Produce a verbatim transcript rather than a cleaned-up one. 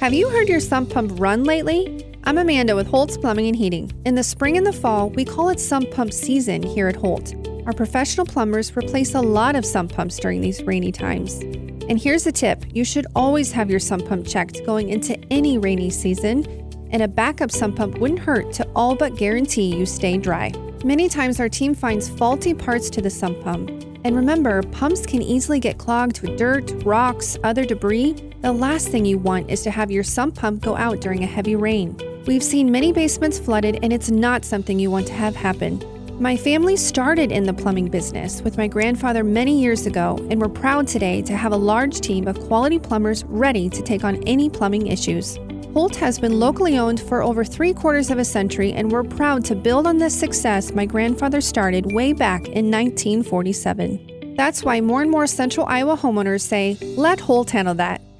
Have you heard your sump pump run lately? I'm Amanda with Holt's Plumbing and Heating. In the spring and the fall, we call it sump pump season here at Holt. Our professional plumbers replace a lot of sump pumps during these rainy times. And here's a tip. You should always have your sump pump checked going into any rainy season, and a backup sump pump wouldn't hurt to all but guarantee you stay dry. Many times our team finds faulty parts to the sump pump. And remember, pumps can easily get clogged with dirt, rocks, other debris. The last thing you want is to have your sump pump go out during a heavy rain. We've seen many basements flooded, and it's not something you want to have happen. My family started in the plumbing business with my grandfather many years ago, and we're proud today to have a large team of quality plumbers ready to take on any plumbing issues. Holt has been locally owned for over three quarters of a century, and we're proud to build on the success my grandfather started way back in nineteen forty-seven. That's why more and more Central Iowa homeowners say, "Let Holt handle that."